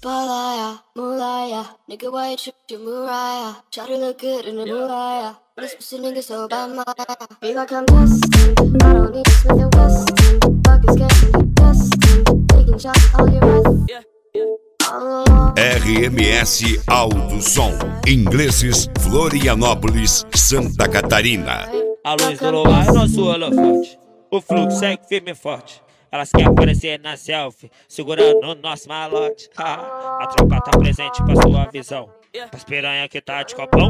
Spotlight, Moonlight, nigga, why you trippin' Mariah? Try to look good in the moonlight, but this pussy nigga so bad, my. Feel like I'm destined, I don't need to Smith and Wesson. Fuck is getting destined, taking shots all your breath. RMS Alto Som, Ingleses, Florianópolis, Santa Catarina. A luz do luar é nosso holofote, o fluxo segue firme e forte. Elas querem aparecer na selfie, segurando o nosso malote. A tropa tá presente pra sua visão, pras piranha que tá de copão.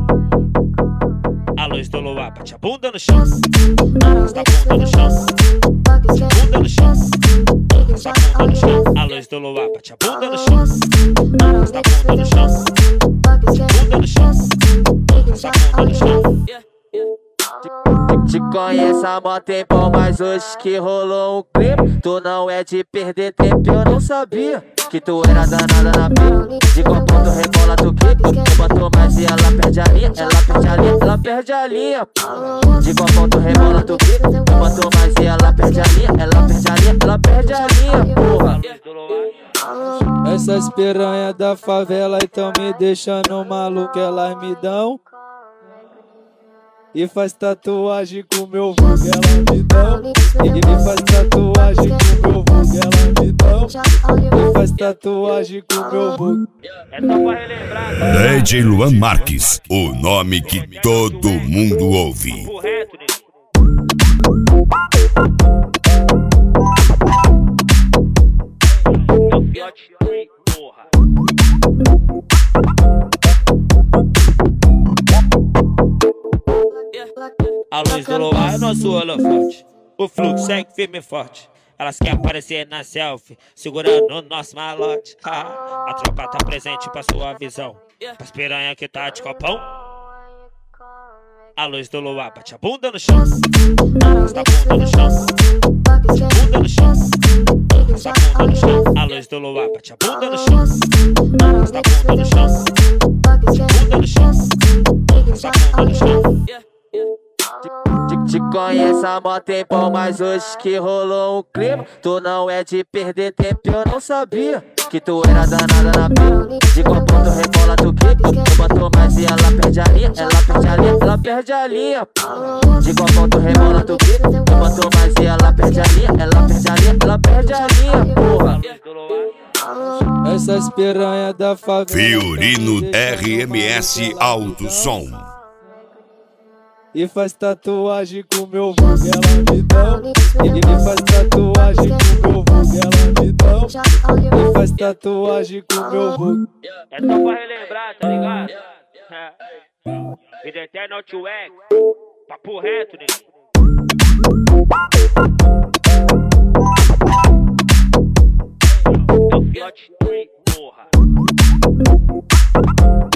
A luz do luar bate a bunda no chão, está a bunda no chão, bunda no chão, está a bunda no chão. A luz do luar bate a bunda no chão, está a bunda no chão, bunda no chão, está a bunda no chão. Te conheço há mó tempão, mas hoje que rolou um clipe. Tu não é de perder tempo, eu não sabia que tu era danada na pica. De qual ponto rebola tu quica, tu botou mais e ela perde a linha. Ela perde a linha, ela perde a linha. De qual ponto rebola tu quica, tu botou mais e ela perde a linha. Ela perde a linha, ela perde a linha, porra. Essas piranha da favela então me deixando maluco, elas me dão e faz tatuagem com meu vulgo, ela me dão. E faz tatuagem com meu vulgo, ela me dão. E faz tatuagem com meu vulgo. É só pra relembrar. DJ Luan Marques, o nome que todo mundo ouve. Correto, né? É o fiote, porra. A luz do luar é nosso holofote, o fluxo segue firme e forte. Elas querem aparecer na selfie, segurando o nosso malote. A tropa tá presente pra sua visão, pras piranha que tá de copão. A luz do luar bate a bunda no chão, está a bunda no chão, bunda no chão, está a bunda no chão. A luz do luar bate a bunda no chão, está a bunda no chão, bunda no chão, está a bunda no chão. Te conheço há mó tempão, mas hoje que rolou um clima. Tu não é de perder tempo, eu não sabia que tu era danada na pica. De qual ponto rebola tu quica, tu botou mais e ela perde a linha. Ela perde a linha, ela perde a linha. De qual ponto rebola tu quica, tu botou mais e ela perde a linha. Ela perde a linha, ela perde a linha, porra. Essas piranha da favela Fiorino RMS Alto Som. e faz tatuagem com meu vulgo, ela me dão. E faz tatuagem com meu vulgo, ela me dão. E faz tatuagem com meu vulgo. É só pra relembrar, tá ligado? Vida eterna ao tio X, papo reto, né? É o fiote, porra.